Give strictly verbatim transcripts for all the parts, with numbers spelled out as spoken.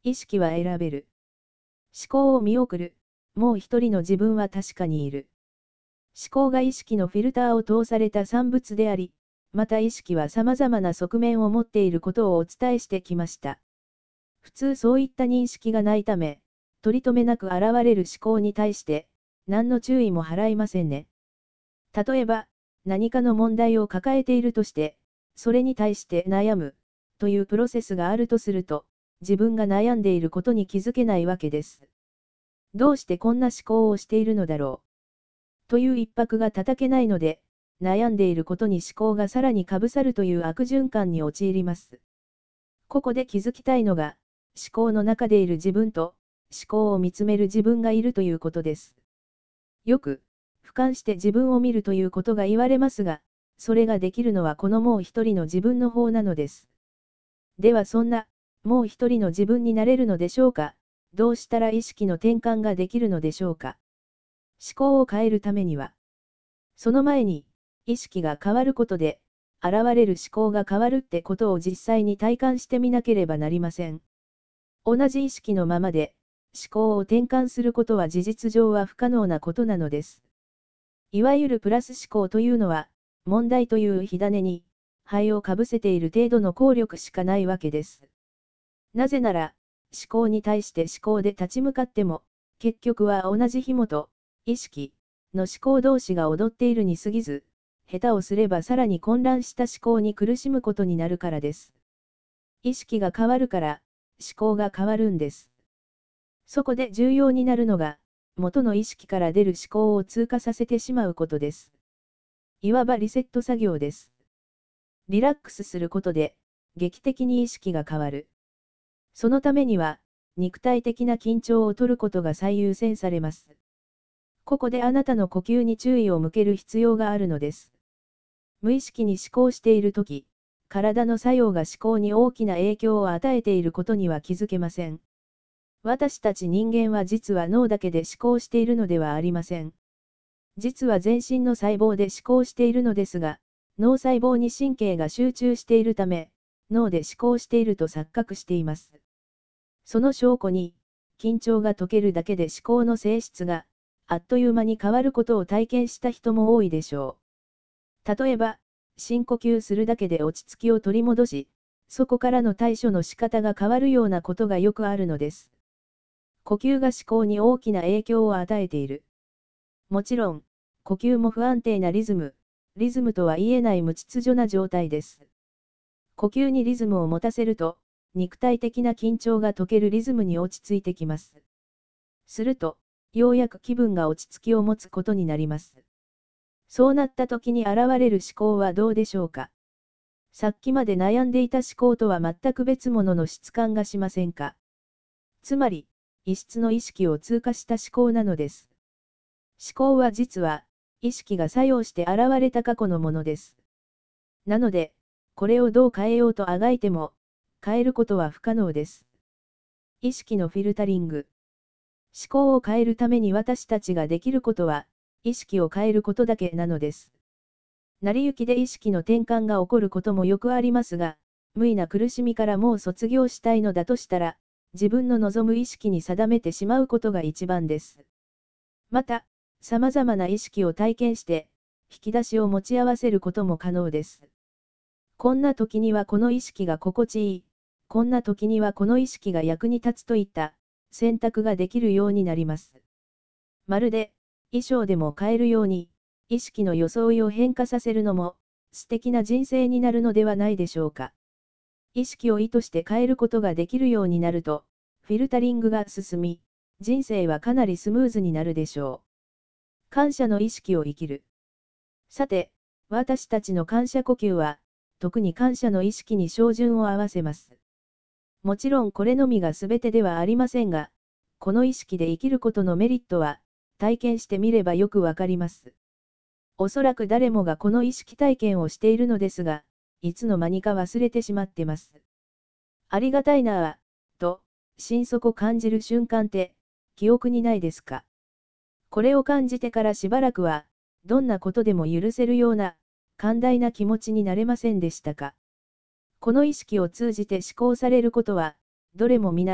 意識は選べる。思考を見送る。もう一人の自分は確かにいる。思考が意識のフィルターを通された産物であり、また意識は様々な側面を持っていることをお伝えしてきました。普通そういった認識がないため、取り留めなく現れる思考に対して、何の注意も払いませんね。例えば、何かの問題を抱えているとして、それに対して悩む、というプロセスがあるとすると、自分が悩んでいることに気づけないわけです。どうしてこんな思考をしているのだろう。という一拍が叩けないので、悩んでいることに思考がさらにかぶさるという悪循環に陥ります。ここで気づきたいのが、思考の中でいる自分と、思考を見つめる自分がいるということです。よく、俯瞰して自分を見るということが言われますが、それができるのはこのもう一人の自分の方なのです。ではそんな、もう一人の自分になれるのでしょうか。どうしたら意識の転換ができるのでしょうか。思考を変えるためには、その前に、意識が変わることで、現れる思考が変わるってことを実際に体感してみなければなりません。同じ意識のままで、思考を転換することは事実上は不可能なことなのです。いわゆるプラス思考というのは、問題という火種に、灰をかぶせている程度の効力しかないわけです。なぜなら、思考に対して思考で立ち向かっても、結局は同じ紐と、意識、の思考同士が踊っているに過ぎず、下手をすればさらに混乱した思考に苦しむことになるからです。意識が変わるから、思考が変わるんです。そこで重要になるのが、元の意識から出る思考を通過させてしまうことです。いわばリセット作業です。リラックスすることで、劇的に意識が変わる。そのためには、肉体的な緊張を取ることが最優先されます。ここであなたの呼吸に注意を向ける必要があるのです。無意識に思考しているとき、体の作用が思考に大きな影響を与えていることには気づけません。私たち人間は実は脳だけで思考しているのではありません。実は全身の細胞で思考しているのですが、脳細胞に神経が集中しているため、脳で思考していると錯覚しています。その証拠に、緊張が解けるだけで思考の性質が、あっという間に変わることを体験した人も多いでしょう。例えば、深呼吸するだけで落ち着きを取り戻し、そこからの対処の仕方が変わるようなことがよくあるのです。呼吸が思考に大きな影響を与えている。もちろん、呼吸も不安定なリズム、リズムとは言えない無秩序な状態です。呼吸にリズムを持たせると、肉体的な緊張が解けるリズムに落ち着いてきます。すると、ようやく気分が落ち着きを持つことになります。そうなった時に現れる思考はどうでしょうか。さっきまで悩んでいた思考とは全く別物の質感がしませんか。つまり、異質の意識を通過した思考なのです。思考は実は、意識が作用して現れた過去のものです。なので、これをどう変えようとあがいても、変えることは不可能です。意識のフィルタリング。思考を変えるために私たちができることは、意識を変えることだけなのです。成り行きで意識の転換が起こることもよくありますが、無意な苦しみからもう卒業したいのだとしたら、自分の望む意識に定めてしまうことが一番です。また、様々な意識を体験して、引き出しを持ち合わせることも可能です。こんな時にはこの意識が心地いい、こんな時にはこの意識が役に立つといった選択ができるようになります。まるで、衣装でも変えるように、意識の装いを変化させるのも、素敵な人生になるのではないでしょうか。意識を意図して変えることができるようになると、フィルタリングが進み、人生はかなりスムーズになるでしょう。感謝の意識を生きる。さて、私たちの感謝呼吸は、特に感謝の意識に照準を合わせます。もちろんこれのみが全てではありませんが、この意識で生きることのメリットは、体験してみればよくわかります。おそらく誰もがこの意識体験をしているのですが、いつの間にか忘れてしまってます。ありがたいなぁ、と、心底感じる瞬間って、記憶にないですか？これを感じてからしばらくは、どんなことでも許せるような、寛大な気持ちになれませんでしたか？この意識を通じて思考されることは、どれも皆、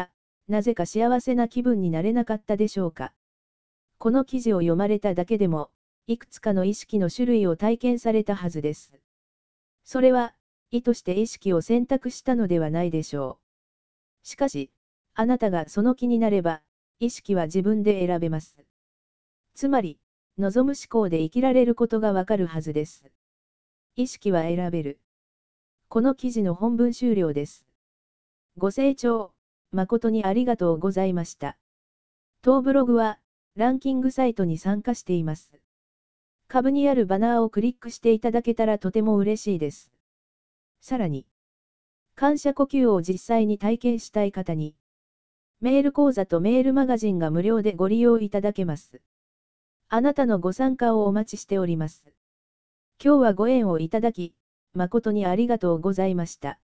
なぜか幸せな気分になれなかったでしょうか。この記事を読まれただけでも、いくつかの意識の種類を体験されたはずです。それは、意図して意識を選択したのではないでしょう。しかし、あなたがその気になれば、意識は自分で選べます。つまり、望む思考で生きられることがわかるはずです。意識は選べる。この記事の本文終了です。ご清聴、誠にありがとうございました。当ブログは、ランキングサイトに参加しています。下部にあるバナーをクリックしていただけたらとても嬉しいです。さらに、感謝呼吸を実際に体験したい方に、メール講座とメールマガジンが無料でご利用いただけます。あなたのご参加をお待ちしております。今日はご縁をいただき、誠にありがとうございました。